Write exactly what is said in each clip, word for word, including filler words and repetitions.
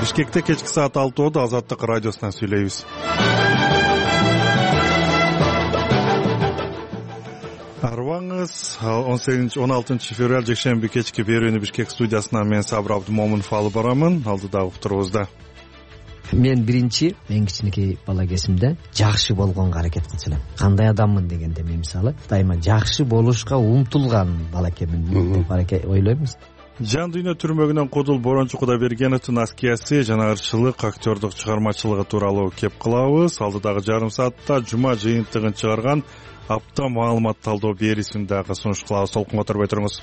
Бишкекте кечки саат алтыда Азаттык радиосунан сүйлөйбүз. Арбаңыз он сегизинчи он алтынчы февраль жекшемби кечки берүүнү Бишкек студиясынан мен Сабыр Абдымомунов алып барамын. Алдыдагы уктурубузда мен биринчи мен кичинекей бала кезимде жакшы болгонго аракет кылчу элем. Кандай адаммын дегенде мен мисалы дайыма жакшы болушка умтулган бала экенмин деп аракет ойлойм. Жан дүйнө түрмөгүнөн Кудул Борончу Кудайбергеновдун аскиясы, жанагырчылык, актёрдук чыгармачылыгы тууралуу кеп кылабыз. Алдыдагы жарым саатта жума жыйынтыгын чыгарган апта маалымат талдоо берүүсүн дагы сунуш кылабыз. Толкун которбой туруңуз.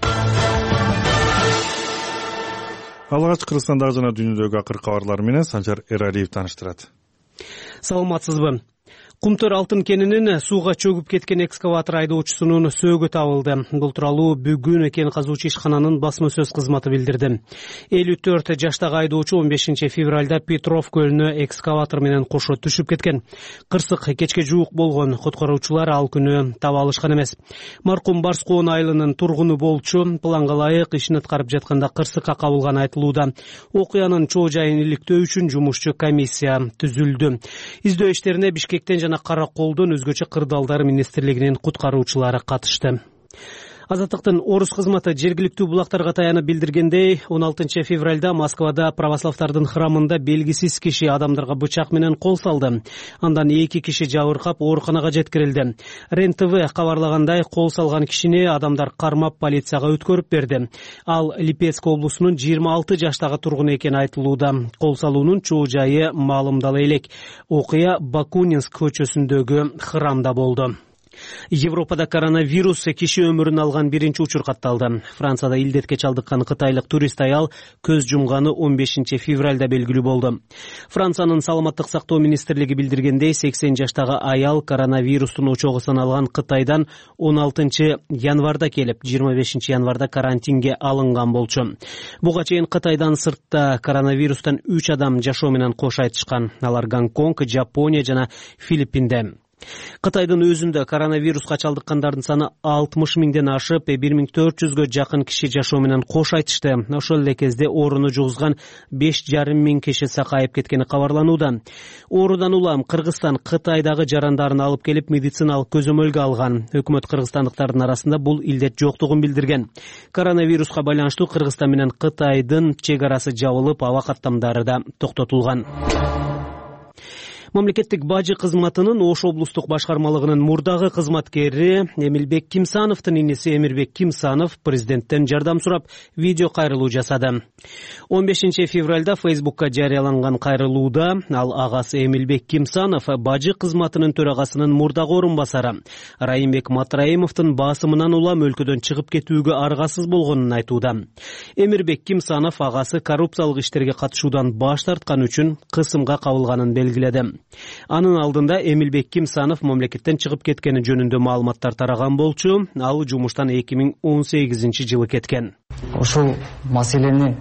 Алгач Кыргызстандагы жана дүйнөдөгү акыркы кабарлар менен Санжар Эралиев тааныштырат. Саламатсызбы? Кумтөр алтын кенинин сууга чөгүп кеткен экскаватор айдоочусунун сөөгү табылды. Бул тууралуу бүгүн кен казуучу ишкананын басма сөз кызматы билдирди. элүү төрт жаштагы айдоочу он бешинчи февралда Петров көлүнө экскаватор менен кошо түшүп кеткен. Кырсык кечке жуук болгон. Куткаруучулар ал күнү таба алышкан эмес. Маркум Барскоон айылынын тургуну болчу. Планга ылайык ишин аткарып жатканда кырсыкка кабылганы айтылууда. Окуянын чоо жайын иликтөө үчүн жумушчу комиссия түзүлдү. Издөө иштерине Бишкектен жана Караколдун өзгөчө кырдаалдар министрлигинин куткаруучулары катышты. Азаттыктын орус кызматы жергиликтүү булактарга таянып билдиргендей, он алтынчы февралда Москвада православдардын храмында белгисиз киши адамдарга бычак менен кол салды. Андан эки киши жабыркап ооруканага жеткирилди. РЕН-ТВ кабарлагандай, кол салган кишини адамдар кармап полицияга өткөрүп берди. Ал Липецк облусунун жыйырма алты жаштагы тургуну экени айтылууда. Кол салуунун чоо жайы маалымдала элек. Окуя Бакунинск көчөсүндөгү храмда болду. Европада коронавирус киши өмүрүн алган биринчи учур катталды. Францияда илдетке чалдыккан кытайлык турист аял көз жумганы он бешинчи февралда белгилүү болду. Франциянын саламаттык сактоо министрлиги билдиргендей, сексен жаштагы аял коронавирустун очогу саналган Кытайдан он алтынчы январда келип, жыйырма бешинчи январда карантинге алынган болчу. Буга чейин Кытайдан сыртта коронавирустан үч адам жашоо менен кош айтышкан. Алар Гонконг, Жапония жана Филиппинде. Кытайдын өзүндө коронавируска чалдыккандардын саны алтымыш миңден ашып, бир миң төрт жүзгө жакын киши жашоо менен кош айтышты. Ошол эле кезде ооруну жугузган беш жарым миң киши сакайып кеткени кабарланууда. Оорудан улам Кыргызстан Кытайдагы жарандарын алып келип медициналык көзөмөлгө алган. Өкмөт кыргызстандыктардын арасында бул илдет жоктугун билдирген. Коронавируска байланыштуу Кыргызстан менен Кытайдын чек арасы жабылып, аба каттамдары да токтотулган. Мамлекеттик бажы кызматынын Ош облустук башкармалыгынын мурдагы кызматкери Эмилбек Кимсановдун иниси Эмирбек Кимсанов президенттен жардам сурап видео кайрылуу жасады. он бешинчи февралда Фейсбукка жарыяланган кайрылууда ал агасы Эмилбек Кимсанов бажы кызматынын төрагасынын мурдагы орун басары Райымбек Матраимовдун басымынан улам өлкөдөн чыгып кетүүгө аргасыз болгонун айтууда. Эмирбек Кимсанов агасы коррупциялык иштерге катышуудан баш тарткан үчүн кысымга кабылганын белгиледи. Анын алдында Эмилбек Кимсанов мамлекеттен чыгып кеткени жөнүндө маалыматтар тараган болчу. Ал жумуштан эки миң он сегизинчи жылы кеткен. Ушул маселени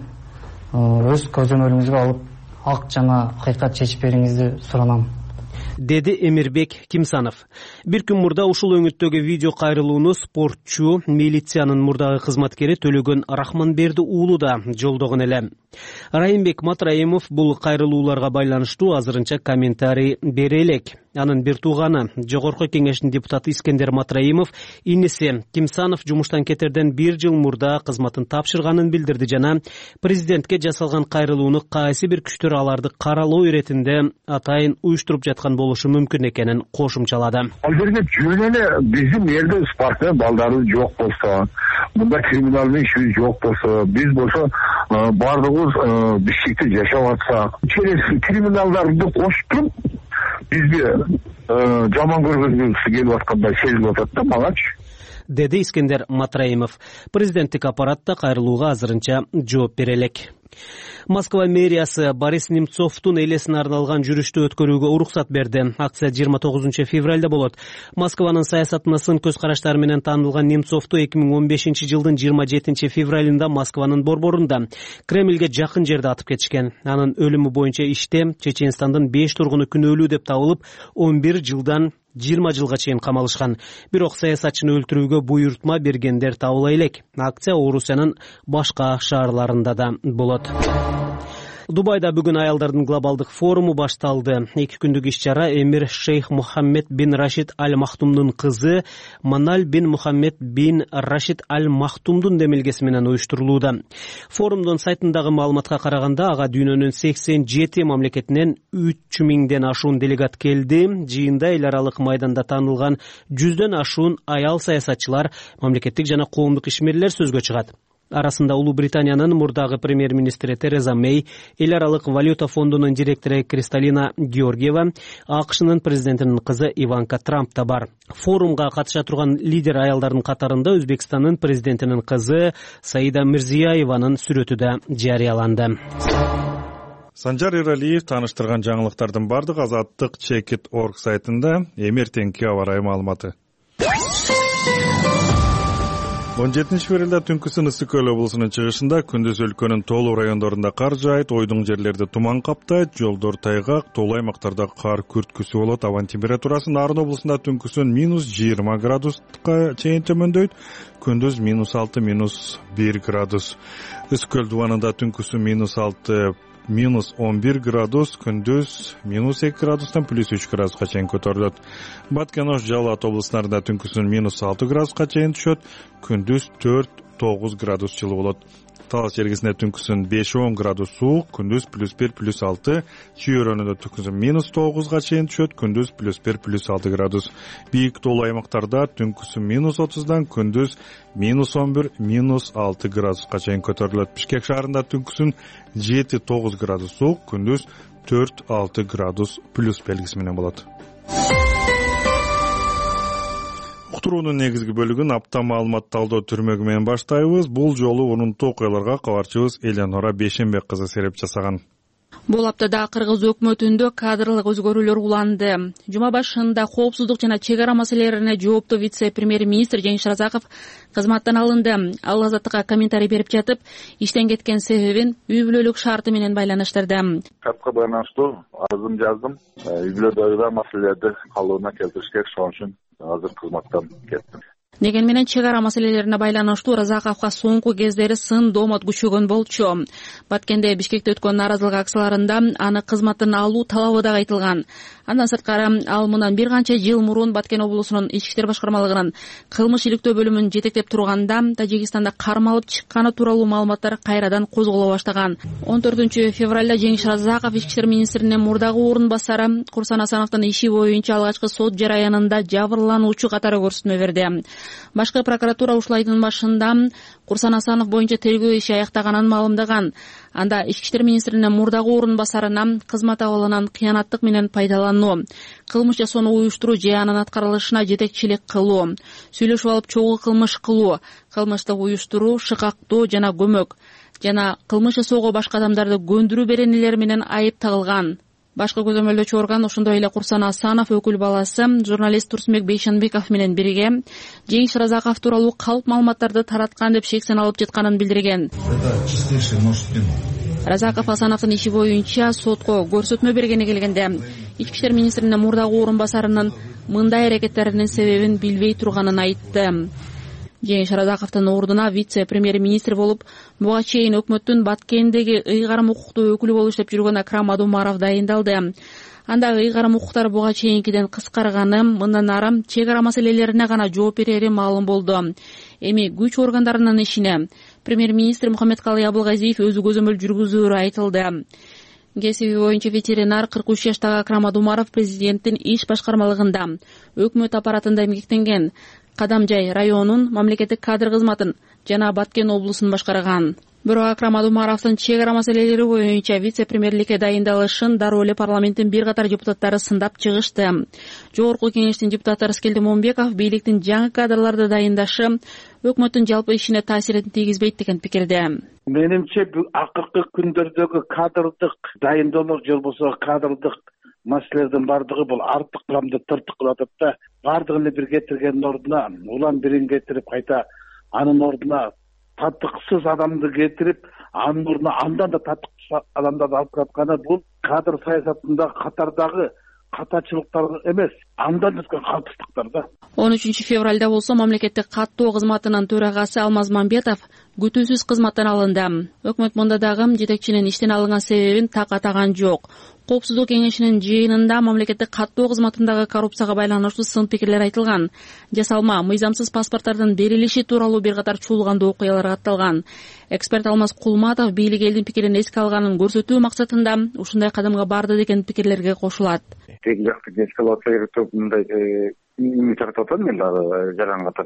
өз көзөмөлүңүзгө алып, ак жана акыйкат чечип бериңизди суранам, деди Эмирбек Кимсанов. Бир күн мурда ушул өңүттөгү видео кайрылууну спортчу, милициянын мурдагы кызматкери Төлөгөн Рахманберди уулу да жолдогон эле. Райымбек Матраимов бул кайрылууларга байланыштуу азырынча комментарий бере элек. Анын бир тууганы, Жогорку кеңештин депутаты Искендер Матраимов иниси Кимсанов жумуштан кетерден бир жыл мурда кызматын тапшырганын билдирди жана президентке жасалган кайрылууну кайсы бир күчтөр аларды каралоо иретинде атайын уюштуруп жаткан болушу мүмкүн экенин кошумчалады. Ал жерде жөн эле биздин элде спортсмен балдары жок болсо, мында криминалдын иши жок болсо, биз болсо бардыгыбыз Бишкекте жашап атсак, через криминалдарды коштуруп бизге жаман көргөнүбүз келип аткандай сезилип атат да мангачы, деди Искендер Матраимов. Президенттик аппаратта кайрылууга азырынча жооп бере элек. Москва мэриясы Борис Немцовдун элесине арналган жүрүштү өткөрүүгө уруксат берди. Акция жыйырма тогузунчу февралда болот. Москванын саясатына сын көз караштары менен таанылган Немцовду эки миң он бешинчи жылдын жыйырма жетинчи февралында Москванын борборунда Кремльге жакын жерде атып кетишкен. Анын өлүмү боюнча иште Чеченстандын беш тургуну күнөөлүү деп табылып, он бир жылдан жыйырма жылга чейин камалышкан. Бирок саясатчыны өлтүрүүгө буйртма бергендер табыла элек. Акция Орусиянын башка шаарларында да болот. Дубайда бүгүн аялдардын глобалдык форуму башталды. Эки күндүк иш-чара эмир Шейх Мухаммед бин Рашид Аль Махтумдун кызы Маналь бин Мухаммед бин Рашид Аль Махтумдун демилгеси менен уюштурулууда. Форумдун сайтындагы маалыматка караганда, ага дүйнөнүн сексен жети мамлекетинен үч миңден ашуун делегат келди. Жыйында эл аралык майданда таанылган жүздөн ашуун аял саясатчылар, мамлекеттик жана коомдук ишмерлер сөзгө чыгат. Арасында Улуу Британиянын мурдагы премьер-министри Тереза Мэй, эл аралык валюта фондунун директору Кристалина Георгиева, АКШнын президентинин кызы Иванка Трамп да бар. Форумга катыша турган лидер аялдардын катарында Өзбекстандын президентинин кызы Саида Мирзияеванын сүрөтү да жарыяланды. Санжар Эралиев тааныштырган жаңылыктардын бардыгы Азаттык Чекит точка орг сайтында. Эмертеңки аба ырайы маалыматы. он жетинчи февралда түнкүсүн Ысык Көл облусунун чыгышында, күндүз өлкөнүн тоолуу райондорунда кар жаайт, ойдуң жерлерде туман каптайт, жолдор тайгак, тоолуу аймактарда кар күрткүсү болот. Абанын температурасы Нарын облусунда түнкүсүн минус жыйырма градуска чейин төмөндөйт, күндүз минус алты минус бир градус. Ысык Көл дубанында түнкүсүн минус алты минус он бир градус, күндүз минус эки градустан плюс үч градуска чейин көтөрүлөт. Баткен-Ош, Жалал Абад облустарында түнкүсүн минус алты градуска чейин түшөт, күндүз төрт тогуз градус жылы болот. Талас жергесинде түнкүсүн беш он градус суук, күндүз плюс бир плюс алты, Чүй-Өрөнүндө түнкүсүн минус тогузга чейин түшөт, күндүз плюс бир плюс алты градус. Бийик тоолуу аймактарда түнкүсүн минус отуздан, күндүз минус он бир минус алты градуска чейин көтөрүлөт. Бишкек шаарында түнкүсүн жети тогуз градус суук, күндүз төрт алты градус плюс белгиси менен болот. Уктуруунун негизги бөлүгүн апта маалымат талдоо түрмөгү менен баштайбыз. Бул жолу урунтуу окуяларга кабарчыбыз Эленора Бейшенбек кызы сереп жасаган. Бул аптада Кыргыз өкмөтүндө кадрлык өзгөрүүлөр уланды. Жума башында коопсуздук жана чек ара маселелерине жооптуу вице-премьер-министр Жеңиш Разаков кызматтан алынды. Ал Азаттыкка комментарий берип жатып, иштен кеткен себебин үй бүлөлүк шарты менен байланыштырды. Катка байланыштуу арызым жаздым. Үй бүлөдөгү маселелерди калыбына келтириш керек, ошон үчүн азыр кызматтан кеттим. Деген менен чек ара маселелерине байланыштуу Разаковго соңку кездери сын доомот күчөгөн болчу. Баткенде Бишкекте өткөн нааразылык акцияларында аны кызматтан алуу талабы да айтылган. Андан сырткары ал мындан бир канча жыл мурун Баткен облусунун Ички иштер башкармалыгынын кылмыш иликтөө бөлүмүн жетектеп турганда Тажикстанда кармалып чыкканы тууралуу маалыматтар кайрадан козголо баштаган. он төртүнчү февралда Жеңиш Разаков Ички иштер министринин мурдагы орун басары Курсан Асановдун иши боюнча алгачкы сот жараянында жабырлануучу катары көрсөтмө берди. Башкы прокуратура ушул айдын башында Курсан Асанов боюнча тергөө иши аяктаганын маалымдаган. Анда Ички иштер министринин мурдагы орун басарына кызмат абалынан кыянаттык менен пайдалануу, кылмыш жасоону уюштуруу же анын аткарылышына жетекчилик кылуу, сүйлөшүп алып чогуу кылмыш кылуу, кылмышты уюштуруу, шыкактоо жана көмөк жана кылмыш жасоого башка адамдарды көндүрүү беренелери менен айып тагылган. Башкы көзөмөлдөөчү орган ошондой эле Курсан Асанов өкүл баласы журналист Турсунбек Бейшенбеков менен бирге Жеңиш Разаков тууралуу калп маалыматтарды тараткан деп шексен алып жатканын билдирген. Разаков Асановдун иши боюнча сотко көрсөтмө бергени келгенде Ички иштер министринин мурдагы орун басарынын мындай аракеттеринин себебин билбей турганын айтты. Жеңиш Разаковдун ордуна вице-премьер-министр болуп буга чейин өкмөттүн Баткендеги ыйгарым укуктуу өкүлү болуп иштеп жүргөн Акрам Адумаров дайындалды. Анда ыйгарым укуктар буга чейинкиден кыскарганы, мындан ары чек ара маселелерине гана жооп берери маалым болду. Эми күч органдарынын ишине премьер-министр Мухаммедкалый Абылгазиев өзү көзөмөл жүргүзүүрү айтылды. Кесиби боюнча ветеринар кырк үч жаштагы Акрам Адумаров президенттин иш башкармалыгында өкмөт аппаратында эмгектенген. Кадамжай районун мамлекеттик кадр кызматын жана Баткен облусун башкарган. Бирок Акрам Адумаровдун чек ара маселелери боюнча вице-премьерликке дайындалышын дароо эле парламенттин бир катар депутаттары сындап чыгышты. Жогорку кеңештин депутаты Рыскелди Момбеков бийликтин жаңы кадрларды дайындашы өкмөттүн жалпы ишине таасирин тийгизбейт деген пикирде. Менимче бул акыркы күндөрдөгү кадрдык дайындоолор же болбосо кадрдык маселелердин бардыгы бул артык кыламды тыртык кылып атат да, бардыгын эле бир кетиргендин ордуна улам бирин кетирип кайта анын ордуна татыксыз адамды кетирип, анын ордуна андан да татыксыз адамдарды алып жатканы бул кадр саясатында катардагы катачылыктар эмес, андан өткөн калпсыздыктар да. он үчүнчү февралда болсо мамлекеттик каттоо кызматынын төрагасы Алмаз Мамбетов күтүүсүз кызматтан алынды. Өкмөт мында дагы жетекчинин иштен алынган себебин так атаган жок. Коопсуздук кеңешинин жыйынында мамлекеттик каттоо кызматындагы коррупцияга байланыштуу сын пикирлер айтылган. Жасалма, мыйзамсыз паспорттардын берилиши тууралуу бир катар чуулгандуу окуялар катталган. Эксперт Алмаз Кулматов бийлик элдин пикирин эске алганын көрсөтүү максатында ушундай кадамга барды деген пикирлерге кошулат. Тең жакты эскалация керек деп мындай үмүт артып атам мен дагы жаран катар.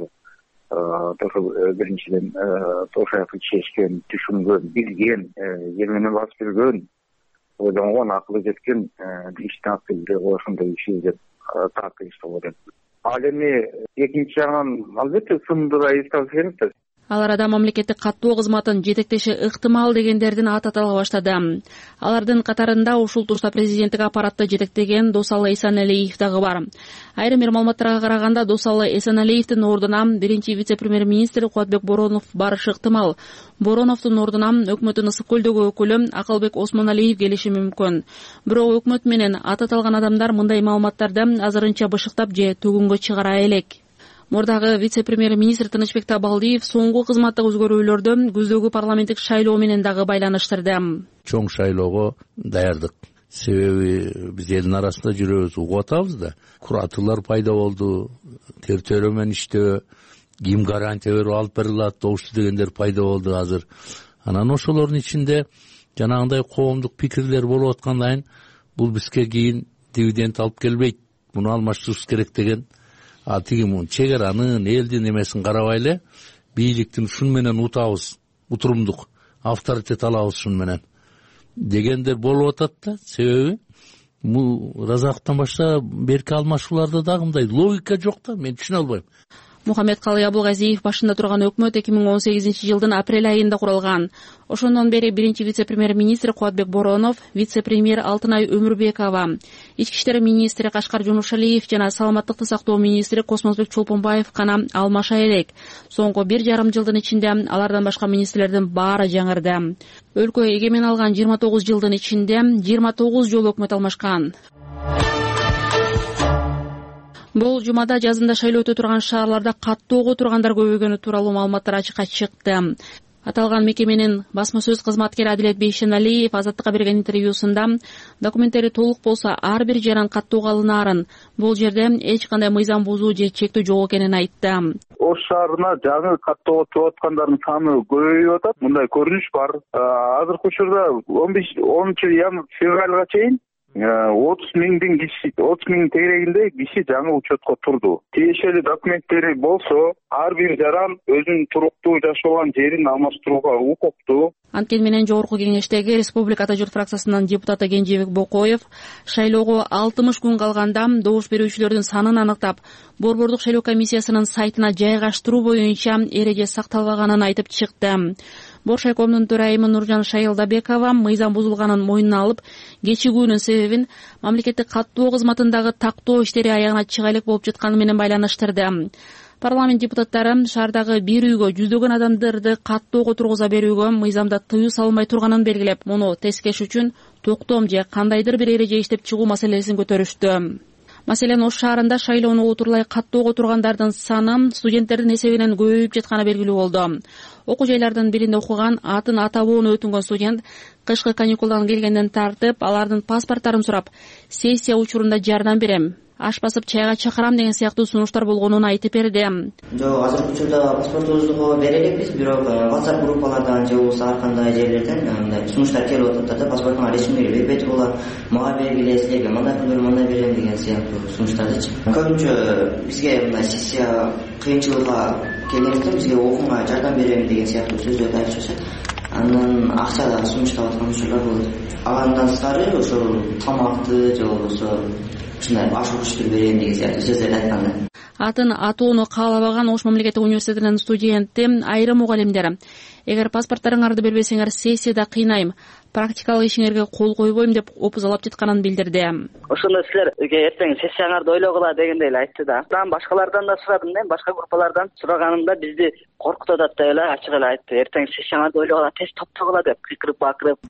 Биринчиден тошаяпты чечкен, түшүнгөн, билген, жер менен басып жүргөн, ойлонгон, акылы жеткен иштин активдери ошондой иши деп таактыйсыз болот. Ал эми экинчи жагынан албетте сынды да эске алыш керек да. Ал арада мамлекеттик каттоо кызматын жетектеши ыктымал дегендердин аты атала баштады. Алардын катарында ушул турда президенттик аппаратты жетектеген Досалы Эсеналиев дагы бар. Айрым бир маалыматтарга караганда Досалы Эсеналиевдин ордуна биринчи вице-премьер-министр Кубатбек Боронов барышы ыктымал. Бороновдун ордуна өкмөттүн Ысык көлдөгү өкүлү Акылбек Осмоналиев келиши мүмкүн. Бирок өкмөт менен аты аталган адамдар мындай маалыматтарды азырынча бышыктап же төгүнгө чыгара элек. Мурдагы вице-премьер-министр Тынычбек Табалдиев соңку кызматтык өзгөрүүлөрдү күздөгү парламенттик шайлоо менен дагы байланыштырды. Чоң шайлоого даярдык. Себеби биз элдин арасында жүрөбүз, угуп атабыз да. Куратылар пайда болду, тертөөрө менен иштөө, ким гарантия берип алып бере алат, добушту дегендер пайда болду азыр. Анан ошолордун ичинде жанагындай коомдук пикирлер болуп аткандан бул бизге кийин дивиденд алып келбейт. Муну алмаштырыш керек деген. А тиги мун чек аранын, элдин эмесин карабай эле бийликтин ушун менен утабыз, утурумдук авторитет алабыз ушун менен дегендер болуп атат да. Себеби бул Разаковдон башка берки алмашууларда дагы мындай логика жок да, мен түшүнө албайм. Мухаммедкалы Абылгазиев башында турган өкмөт эки миң он сегизинчи жылдын апрель айында курулган. Ошондон бери биринчи вице-премьер-министр Кубатбек Боронов, вице-премьер Алтынай Өмүрбекова, ички иштер министри Кашкар Жунушалиев жана саламаттыкты сактоо министри Космосбек Чолпонбаев гана алмаша элек. Соңку бир жарым жылдын ичинде алардан башка министрлердин баары жаңырды. Өлкө эгемен алган жыйырма тогуз жылдын ичинде жыйырма тогуз жолу өкмөт алмашкан. Бул жумада жазында шайлоо өтө турган шаарларда каттоого тургандар көбөйгөнү тууралуу маалыматтар ачыкка чыкты. Аталган мекеменин басма сөз кызматкери Адилет Бейшеналиев Азаттыкка берген интервьюсунда документтери толук болсо ар бир жаран каттоого алынаарын, бул жерде эч кандай мыйзам бузуу же чектөө жок экенин айтты. Ош шаарына жаңы каттоого туруп аткандардын саны көбөйүп атат. Мындай көрүнүш бар. Азыркы учурда он беш онунчу февралга чейин отуз миңдин киши, отуз миң тегерегинде киши жаңы учетко турду. Тиешелүү документтери болсо, ар бир жаран өзүнүн туруктуу жашаган жерин алмаштырууга укуктуу. Анткени менен жогорку кеңештеги Республика Ата журт фракциясынын депутаты Кенжебек Бокоев шайлоого алтымыш күн калганда добуш берүүчүлөрдүн санын аныктап, Борбордук шайлоо комиссиясынын сайтына жайгаштыруу боюнча эреже сакталбаганын айтып чыкты. Боршайкомдун төрайымы Нуржан Шайылдабекова мыйзам бузулганын мойнуна алып, кечигүүнүн себебин мамлекеттик каттоо кызматындагы тактоо иштери аягына чыга элек болуп жатканы менен байланыштырды. Парламент депутаттары шаардагы бир үйгө жүздөгөн адамдарды каттоого тургуза берүүгө мыйзамда тыюу салынбай турганын белгилеп, муну тескериш үчүн токтом же кандайдыр бир эреже иштеп чыгуу маселесин көтөрүштү. Маселен, Ош шаарында шайлоону отурлай каттоого тургандардын саны студенттердин эсебинен көбөйүп жатканы белгилүү болду. Окуу жайлардын биринде окуган, атын атабоону өтүнгөн студент кышкы каникулдан келгенден тартып, алардын паспорттарын сурап, сессия учурунда жардам берем, аш басып чайга чакырам деген сыяктуу сунуштар болгонун айтып берди. Жок, азыркы учурда паспортубузду бере элекпиз, бирок WhatsApp группалардан же болбосо ар кандай жерлерден мындай сунуштар келип атат да, паспортуңа ресми бербейт боло, мага бергиле, силерге мындай күндөр мындай берем деген сыяктуу сунуштарды. Көбүнчө бизге мындай сессия кыйынчылыкка келгенде бизге окууга жардам берем деген сыяктуу сөздөрдү айтып жатышат. Андан акча да сунуштап аткан учурлар болот. Андан сырткары ошол тамакты же болбосо ушундай ашыгыштыр берем деген сыяктуу сөздөрдү айтканда. Атын атоону каалабаган Ош мамлекеттик университетинин студенти айрым мугалимдер: эгер паспорттарыңарды бербесеңер, сессияда кыйнайм, практикалык ишиңерге кол койбойм деп опузалап жатканын билдирди. Ошондо силерге эртең сессияңарды ойлогула дегендей эле айтты да. Мен башкалардан да сурадым, мен башка группалардан сураганымда бизди коркутуп атат деп эле ачык эле айтты. Эртең сессияңарды ойлогула, тез топтогула деп кыйкырып бакырып.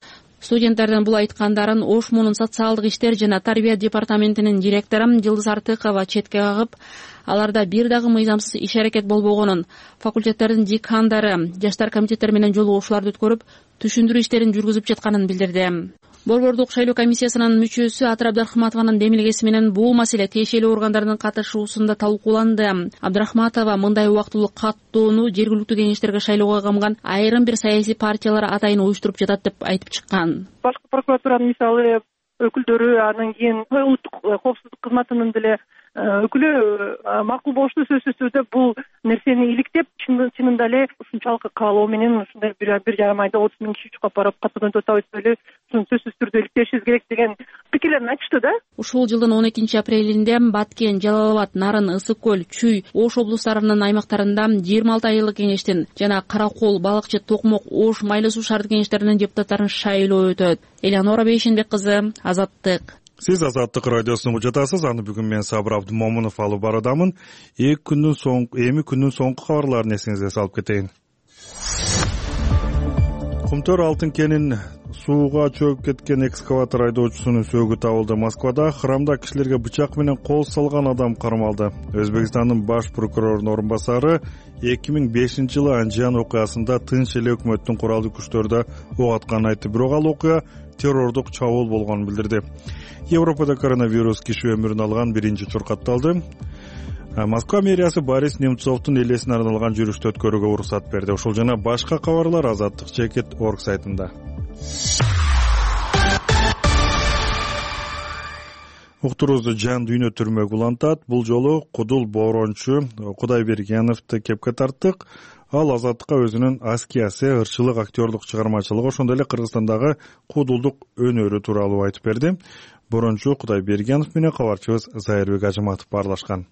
Студенттердин бул айткандарын Ош муунун социалдык иштер жана тарбия департаментинин директору Жылдыз Артыкова четке кагып, аларда бир дагы мыйзамсыз иш аракет болбогонун, факультеттердин декандары жаштар комитеттери менен жолугушууларды өткөрүп, түшүндүрүү иштерин жүргүзүп жатканын билдирди. Борбордук шайлоо комиссиясынын мүчөсү Атыр Абдрахматованын демилгеси менен бул маселе тиешелүү органдардын катышуусунда талкууланды. Абдрахматова мындай убактылуу каттоону жергиликтүү кеңештерге шайлоого камган айрым бир саясий партиялар атайын уюштуруп жатат деп айтып чыккан. Башкы прокуратуранын мисалы өкүлдөрү, анан кийин улуттук коопсуздук кызматынын деле өкүлү макул болушту. Сөзсүз түрдө бул нерсени иликтеп, чынында эле ушунчалык каалоо менен ушундай бир бир жарым айда отуз миң киши чукап барып каттоодон өтөбүз эле, ушуну сөзсүз түрдө иликтешибиз керек деген пикирлерин айтышты да. Ушул жылдын он экинчи апрелинде Баткен, Жалал Абад, Нарын, Ысык көл, Чүй, Ош облустарынын аймактарында жыйырма алты айылык кеңештин жана Каракол, Балыкчы, Токмок, Ош, Майлы суу шаардык кеңештеринин депутаттарын шайлоо өтөт. Элеонора Бейшенбек кызы, Азаттык. Сиз Азаттык радиосун угуп жатасыз. Аны бүгүн мен Сабыр Абдумомунов алып барадамын. эки күндүн соң эми күндүн соңку кабарларын эсиңизге салып кетейин. Кумтөр алтын кенин сууга чөгүп кеткен экскаватор айдоочусунун сөөгү табылды. Москвада храмда кишилерге бычак менен кол салган адам кармалды. Өзбекстандын баш прокурорунун орун басары эки миң бешинчи жылы Анжан окуясында тынч эле өкмөттүн куралдуу күчтөрүдө ок атканын айтты. Бирок ал окуя террордук чабуул болгонун билдирди. Европада коронавирус киши өмүрүн алган биринчи чуркатталды. Москва мэриясы Борис Немцовдун элесине арналган жүрүштү өткөрүүгө уруксат берди. Ушул жана башка кабарлар Азаттык чекит точка орг сайтында. Уктуруубузду жан дүйнө түрмөгү улантат. Бул жолу Кудул Борончу Кудайбергеновду кепке тарттык. Ал Азаттыкка өзүнүн аскиясы, ырчылык, актерлук чыгармачылыгы, ошондой эле Кыргызстандагы куудулдук өнөрү тууралуу айтып берди. Борончу Кудайбергенов менен кабарчыбыз Зайырбек Ажыматов баарлашкан.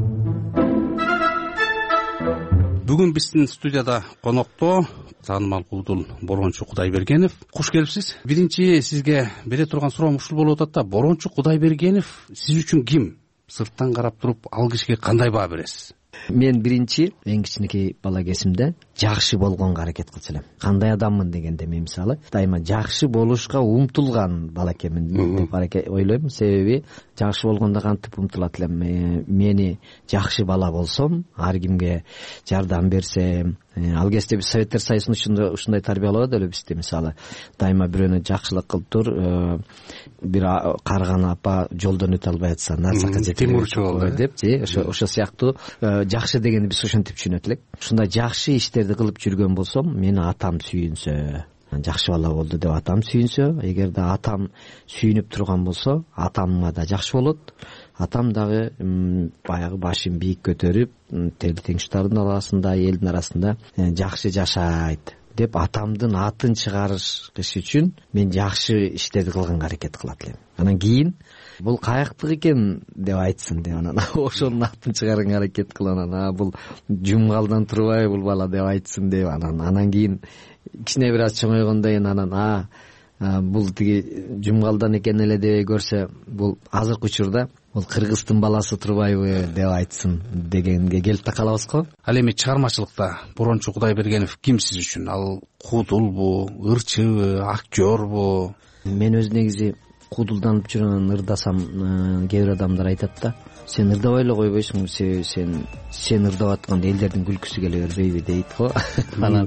Бүгүн биздин студияда конокто таанымал куудул Борончу Кудайбергенов. Куш келипсиз. Биринчи сизге бере турган суроом ушул болуп атат да, Борончу Кудайбергенов сиз үчүн ким? Сырттан карап туруп ал кишиге кандай баа бересиз? Мен биринчи эң кичинекей бала кезимде жакшы болгонго аракет кылчу элем. Кандай адаммын дегенде мен мисалы дайыма жакшы болушка умтулган бала экенмин деп ойлойм. Себеби жакшы болгондо кантип умтулат элем. Мени жакшы бала болсом, ар кимге жардам берсем, ал кезде биз Советтер Союзунда ушундай тарбиялабады эле бизди. Мисалы дайыма бирөөнө жакшылык кылып тур, бир карган апа жолдон өтө албай атса нарсакка жетип депчи, ошо ошо сыяктуу жакшы дегенди биз ошентип түшүнөт элек. Ушундай жакшы иштерди кылып жүргөн болсом, мени атам сүйүнсө, жакшы бала болду деп атам сүйүнсө, эгерде атам сүйүнүп турган болсо, атамга да жакшы болот. Атам дагы баягы башын бийик көтөрүп, тел теңштардын арасында, элдин арасында жакшы жашайт деп атамдын атын чыгарыш үчүн мен жакшы иштерди кылганга аракет кылат элем. Анан кийин бул каяктык экен деп айтсын деп анан ошонун атын чыгарганга аракет кылып, анан бул жумгалдан турбай бул бала деп айтсын деп анан анан кийин кичине бир аз чоңойгондон кийин анан а бул тиги жумгалдан экен эле деп көрсө, бул азыркы учурда бул кыргыздын баласы турбайбы деп айтсын дегенге келип такалабыз го. Ал эми чыгармачылыкта Борончу Кудайбергенов ким сиз үчүн? Ал куудулбу, ырчыбы, актёрбу? Мен өз негизи куудулданып жүргөн ырдасам, кээ бир адамдар айтат да, сен ырдабай эле койбойсуң, сен сен ырдап атканда элдердин күлкүсү келе бербейби дейт го. Анан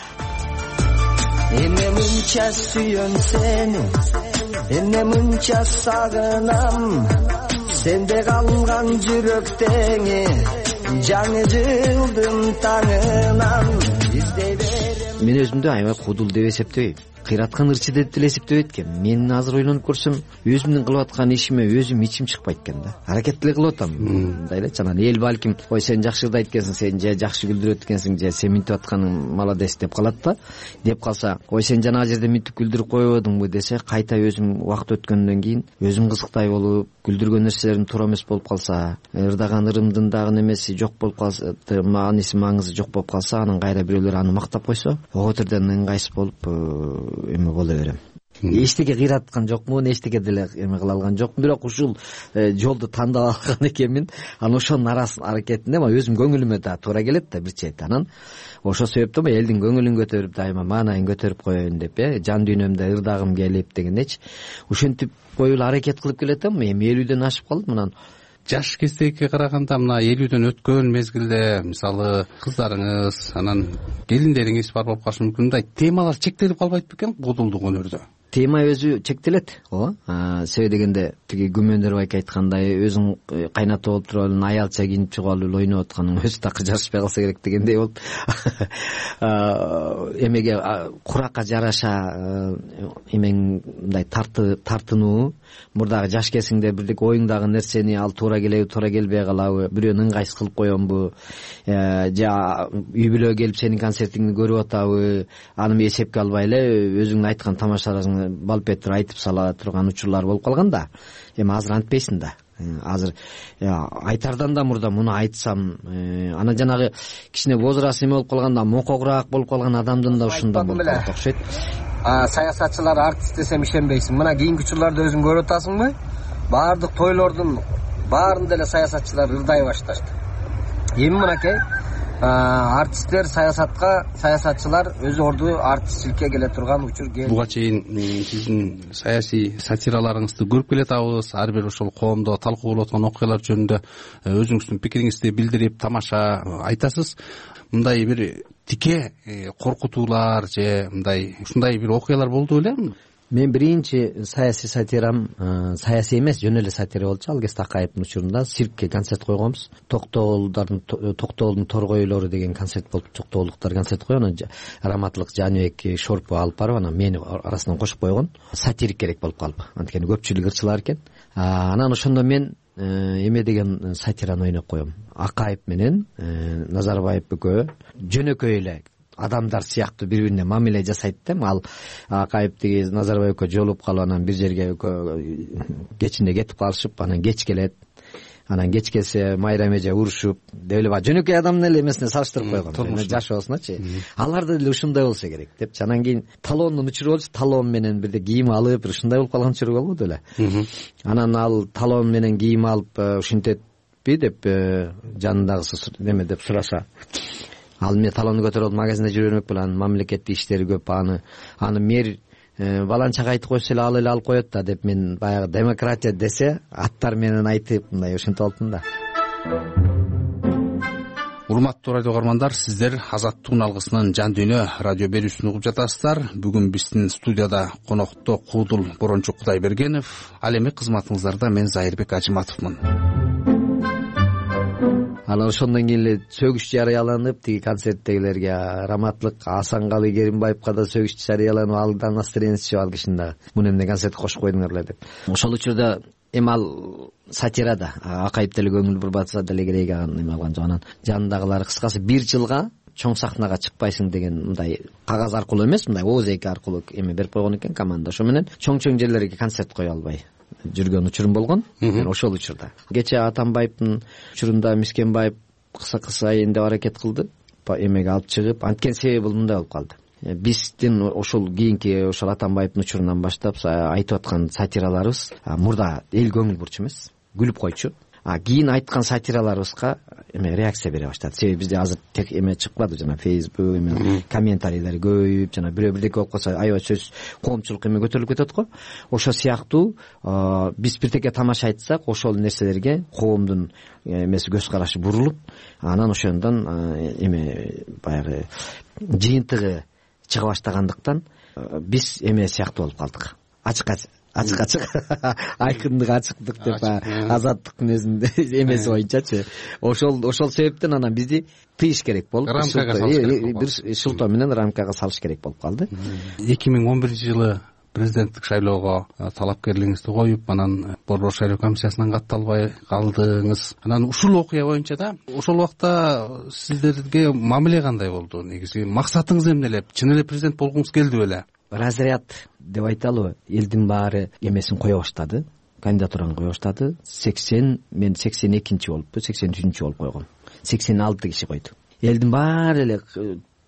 эне мынча сүйөм сени, эне мынча сагынам, сенде калган жүрөктөңө жаңы жылдын таңынан издей берем. Мен өзүмдү аябай куудул деп эсептебейм. Кыйраткан ырчы деп деле эсептебейт экен. Мен азыр ойлонуп көрсөм, өзүмдүн кылып аткан ишиме өзүм ичим чыкпайт экен да. Аракет деле кылып атам. Мындай эле анан эл балким, ой сен жакшы ырдайт экенсиң, сен же жакшы күлдүрөт экенсиң, же сен минтип атканың молодец деп калат да. Деп калса, ой сен жана жерде минтип күлдүрүп койбодуңбу десе, кайта өзүм убакыт өткөндөн кийин өзүм кызыктай болуп, күлдүргөн нерселерим туура эмес болуп калса, ырдаган ырымдын дагы немеси жок болуп калса, мааниси маңызы жок болуп калса, анан кайра бирөөлөр аны мактап койсо, ого түрдөн ыңгайсыз болуп эме боло берем. эчтеке кыйраткан жокмун, эчтеке деле эме кыла алган жокмун, бирок ушул жолду тандап алган экенмин. Анан ошонун аракетинде мага өзүм көңүлүмө да туура келет да бир чети. Анан ошол себептен элдин көңүлүн көтөрүп, дайыма маанайын көтөрүп коеюн деп, э жан дүйнөмдө ырдагым келип дегендечи ушинтип коюлуп аракет кылып келатам. Эми элүүдөн ашып калдым. Анан жаш кездегиге караганда мына элүүдөн өткөн мезгилде мисалы кыздарыңыз анан келиндериңиз бар болуп калышы мүмкүн. Мындай темалар чектелип калбайт бекен куудулдук өнөрдө? Тема өзү чектелет, ооба. Себеби дегенде тиги Күмөндөр байке айткандай, өзүң кайната болуп туруп эле аялча кийинип чыгып алып ойноп атканың өзү такы жарашпай калса керек дегендей болуп. Эмеге куракка жараша эмең мындай тартынуу, мурдагы жаш кезиңде бирдек оюңдагы нерсени ал туура келеби, туура келбей калабы, бирөөнү ыңгайсыз кылып коембу, же үй бүлөгө келип сенин концертиңди көрүп атабы, аны эсепке албай эле өзүңдүн айткан тамашаларыңды балпеттер айтып сала турган учурлар болуп калган да. Эми азыр антпейсиң да. Азыр айтардан да мурда муну айтсам, анан жанагы кичине возраст эме болуп калганда мокогураак болуп калган адамдын да ушундан болуп калат окшойт. Саясатчылар артист десем ишенбейсиң. Мына кийинки учурларда өзүң көрүп атасыңбы? Баардык тойлордун баарында эле саясатчылар ырдай башташты. Эми мынакей артисттер саясатка, саясатчылар өз орду артистчиликке келе турган учур келди. Буга чейин сиздин саясий сатираларыңызды көрүп келатабыз. Ар бир ошол коомдо талкуу болуп аткан окуялар жөнүндө өзүңүздүн пикириңизди билдирип, тамаша айтасыз. Мындай бир тике коркутуулар же мындай ушундай бир окуялар болду белем? Мен биринчи саясий сатирам саясий эмес, жөн эле сатира болчу. Ал кезде Акаевдин учурунда циркке концерт койгонбуз. Токтоолдардын Токтоолдун торгойлору деген концерт болуп, токтоолдуктар концерт койгон. Анан Раматлык Жаныбек Шорпу алып барып, анан мени арасынан кошуп койгон. Сатирик керек болуп калып. Анткени көпчүлүк ырчылар экен. Анан ошондо мен эме деген сатираны ойноп коем. Акаев менен Назарбаев экөө жөнөкөй эле адамдар сыяктуу бири бирине мамиле жасайт да. Ал Акаев тиги Назарбаевке жолугуп калып, анан бир жерге кечинде кетип калышып, анан кеч келет. Анан кеч келсе майра эже урушуп, деп эле жөнөкөй адамдын эле эмесине салыштырып койгон. Жашоосуначы. Алар да эле ушундай болсо керек деп. Анан кийин талондун учуру болчу. Талон менен бирде кийим алып, ушундай болуп калган учуру болбоду эле. Анан ал талон менен кийим алып ушинтетпи деп жанындагысы неме деп сураса, ал мен талонду көтөрүп алып магазинде жүрө бермек белән, мамлекеттик иштери көп, аны аны мэр баланчага айтып койсо эле ал эле алып коет да деп, мен баягы демократия десе аттар менен айтып мындай ушинтип алыптым да. Урматтуу радио угармандар, сиздер Азаттыктын алгысынын жан дүйнө радио берүүсүн угуп жатасыздар. Бүгүн биздин студияда конокто Куудул Борончук Кудайбергенов, ал эми кызматыңыздарда мен Зайырбек Ажыматовмун. Анан ошондон кийин эле сөгүш жарыяланып, тиги концерттегилерге Раматлык Асангалы Керимбаевка да сөгүш жарыяланып, ал да настроение чыгып, ал кишини да муну эмне концерт кошуп койдуңар эле деп. Ошол учурда эми ал сатирада Акаев деле көңүл бурбатса деле керек, аны эме алган жок. Анан жанындагылар кыскасы бир жылга чоң сахнага чыкпайсың деген мындай кагаз аркылуу эмес, мындай ооз-эки аркылуу эме берип койгон экен команда. Ошо менен чоң-чоң жерлерге концерт кое албай жүргөн учурум болгон. Мен ошол учурда кече Атамбаевдин учурунда Мискенбаев кыса-кыса айында аракет кылды, эмеге алып чыгып, анткени себеби бул мындай болуп калды. Биздин ошол кийинки ошол Атамбаевдин учурунан баштап айтып аткан сатираларыбыз мурда эл көңүл бурчу эмес, күлүп койчу. А кийин айткан сатираларыбызга эме реакция бере баштады. Себеби бизде азыр тек эме чыкпады, жана Facebook эме комментарийлер көбөйүп, жана бирөө бирдеке болуп калса аябай сөз коомчулук эме көтөрүлүп кетет го. Ошо сыяктуу биз бирдеке тамаша айтсак, ошол нерселерге коомдун эмеси көз карашы бурулуп, анан ошондон эме баягы жыйынтыгы чыга баштагандыктан биз эме сыяктуу болуп калдык. Ачык ачык ачык айкындык, ачыктык деп Азаттыктын өзүндө эмеси боюнчачы. Ошол ошол себептен анан бизди тыйыш керек болуп, бир шылтоо менен рамкага салыш керек болуп калды. эки миң он биринчи жылы президенттик шайлоого талапкерлигиңизди коюп, анан борбор шайлоо комиссиясынан катталбай калдыңыз. Анан ушул окуя боюнча да ошол убакта сиздерге мамиле кандай болду? Негизи максатыңыз эмне эле? Чын эле президент болгуңуз келди беле? Разряд деп айталыбы, элдин баары эмесин кое баштады, кандидатураны кое баштады. сексен, мен сексен экинчи болуппу, сексен үчүнчү болуп койгом. сексен алты киши койду. Элдин баары эле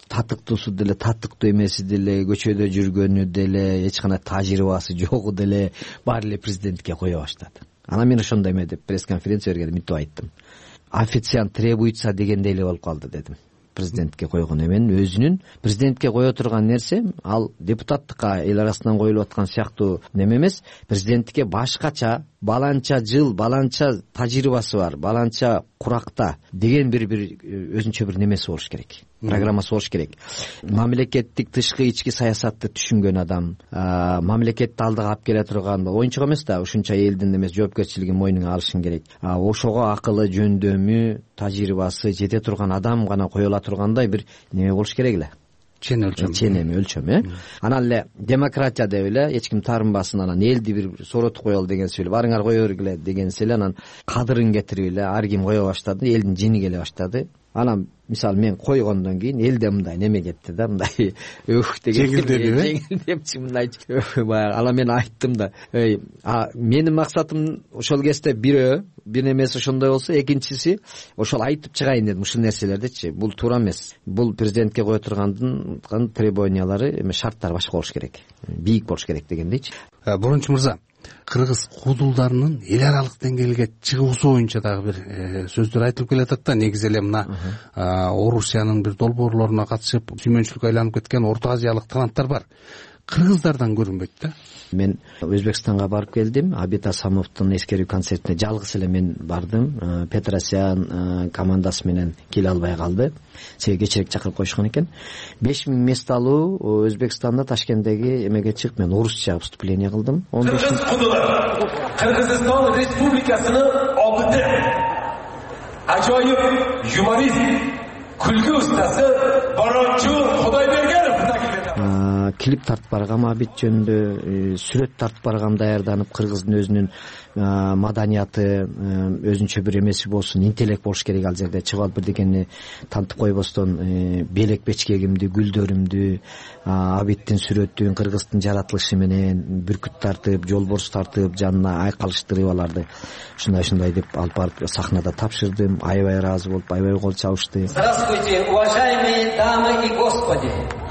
татыктуусу деле татыктуу эмеси деле көчөдө жүргөнү деле эч кандай тажрыйбасы жогу деле баары эле президентке кое баштады. Анан мен ошондой эме деп пресс конференция бергенде мынтип айттым: официант требуется дегендей эле болуп калды дедим. Президентке койгон эменин өзүнүн президентке кое турган нерсе ал депутаттыкка эл арасынан коюлуп аткан сыяктуу неме эмес, президенттикке башкача, баланча жыл, баланча тажрыйбасы бар, баланча куракта деген бир бир өзүнчө бир немеси болуш керек, программасы болуш керек. Мамлекеттик тышкы ички саясатты түшүнгөн адам, мамлекетти алдыга алып келе турган, оюнчук эмес да, ушунча элдин эмес жоопкерчилигин мойнуна алышың керек. Ошого акылы, жөндөмү, тажрыйбасы жете турган адам гана коюла тургандай бир неме болуш керек эле. Чен өлчөм. Чен эми өлчөм, э. Анан эле демократия деп эле эч ким таарынбасын, анан элди бир сооротуп коелу деген сөзү, барыңар кое бергиле деген сөзү, анан кадырын кетирип эле ар ким кое баштады, элдин жини келе баштады. Анан мисалы мен койгондон кийин элде мындай неме кетти да, мындай өх деген жеңилдепчи мындайчы. Баягы ала мен айттым да, эй, менин максатым ошол кезде бирөө бир немеси ошондой болсо, экинчиси ошол айтып чыгайын дедим ушул нерселердичи. Бул туура эмес. Бул президентке кое тургандын требованиялары эме шарттары башка болуш керек, бийик болуш керек дегендейчи. Борончу мырза, кыргыз куудулдарынын эл аралык деңгээлге чыгуусу боюнча дагы бир сөздөр айтылып келатат да. Негизи эле мына Орусиянын бир долбоорлоруна катышып сүймөнчүлүккө айланып кеткен Орто Азиялык таланттар бар. Кыргыздардан көрүнбөйт да. Мен Өзбекстанга барып келдим. Абит Асамовдун эскерүү концертине жалгыз эле мен бардым. Петросян командасы менен келе албай калды. Себеби кечирээк чакырып коюшкан экен. беш миң мест алуу Өзбекстанда Ташкенттеги эмеге чыгып мен орусча выступление кылдым. Кыргыз кудулар Кыргызстан Республикасынын опыты, ажайып юморист, күлгү устасы Борончу Кудайбергенов клип тартып баргам Абит жөнүндө, сүрөт тартып баргам даярданып, кыргыздын өзүнүн маданияты, өзүнчө бир эмеси болсун, интеллект болуш керек ал жерде. Чыгып алып бирдекени тантып койбостон белек бечкегимди, гүлдөрүмдү, Абиттин сүрөтүн, кыргыздын жаратылышы менен бүркүт тартып, жолборс тартып, жанына айкалыштырып аларды. Ушундай-ушундай деп алып барып сахнада тапшырдым. Аябай ыраазы болуп, аябай кол чабышты. Здравствуйте, уважаемые дамы и господи.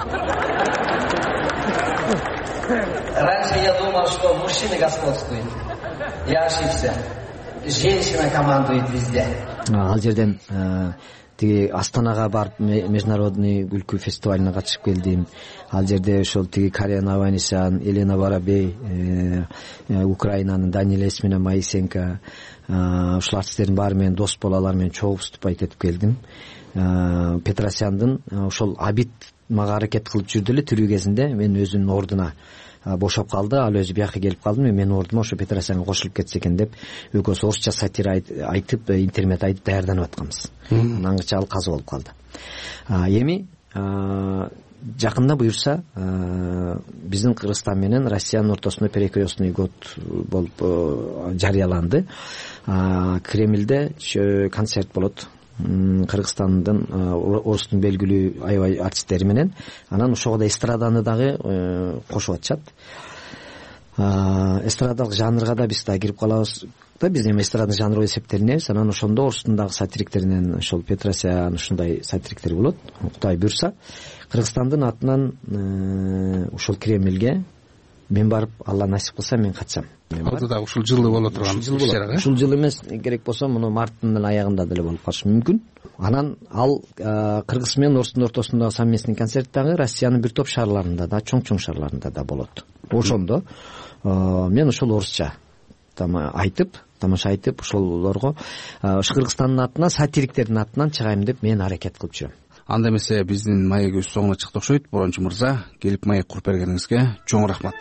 Раньше я думал, что мужчины господствуют. Я ошибся. Женщина командует везде. Ал жерден тиги Астанага барып международный күлкү фестивалына катышып келдим. Ал жерде ошол тиги Карен Аванесян, Елена Воробей, Украинанын Данилес менен Моисенко, ушул артисттердин баары менен дос болуп, алар менен чогуу выступать этип келдим. Петросяндын ошол Абит мага аракет кылып жүрдү эле тирүү кезинде, мен өзүнүн ордуна бошоп калды, ал өзү бияка келип калды, менин ордума ошо Петросянга кошулуп кетсе экен деп экөөбүз орусча сатира айтып, интермет айтып даярданып атканбыз. Аңгыча ал казы болуп калды. Эми жакында буюрса биздин Кыргызстан менен Россиянын ортосунда перекрестный год болуп жарыяланды. Кремльде концерт болот. Кыргызстандын орустун белгилүү аябай артисттери менен, анан ошого да эстраданы дагы кошуп атышат. Эстрадалык жанрга да биз да кирип калабыз да, биз эми эстрадный жанр деп эсептелинебиз. Анан ошондо орустун дагы сатириктеринен ошол Петросян ушундай сатириктер болот. Кудай буйрса, Кыргызстандын атынан ушул Кремльге мен барып, Алла насип кылса мен катсам. Алдыда ушул жылы боло турган иш-чарага. Ушул жыл эмес, керек болсо муну марттын аягында деле болуп калышы мүмкүн. Анан ал Кыргыз менен орустун ортосундагы совместный концерт дагы Россиянын бир топ шаарларында да, чоң-чоң шаарларында да болот. Ошондо мен ошол орусча айтып, тамаша айтып, ошолорго Кыргызстандын атынан, сатириктердин атынан чыгайм деп мен аракет кылып жүрөм. Анда эмесе биздин маегибиз соңуна чыкты окшойт. Борончу мырза, келип маек куруп бергениңизге чоң рахмат.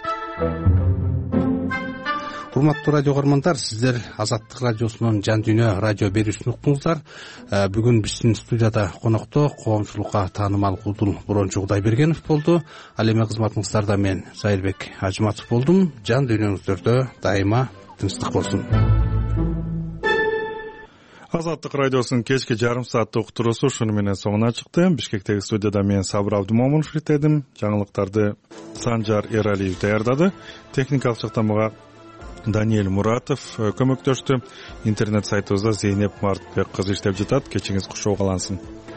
Урматтуу радио көрөрмандар, сиздер Азаттык радиосунун Жан Дүйнө радио берүүсүн уктуңуздар. Бүгүн биздин студияда конокто коомчулукка таанымал куудул Борончу Кудайбергенов болду. Ал эми кызматыңыздарда мен Зайырбек Ажыматов болдум. Жан дүйнөңүздөрдө дайыма тынчтык болсун. Азаттык радиосунун кечки жарым сааттык уктуруусу ушуну менен соңуна чыкты. Бишкектеги студияда мен Сабыр Абдумомунов иштедим. Жаңылыктарды Санжар Эралиев даярдады. Техникалык жактан Даниэль Муратов көмөктөштү. Интернет сайтыбызда Зейнеп Мартбек кызы иштеп жатат. Кечиңиз куш болгалансын.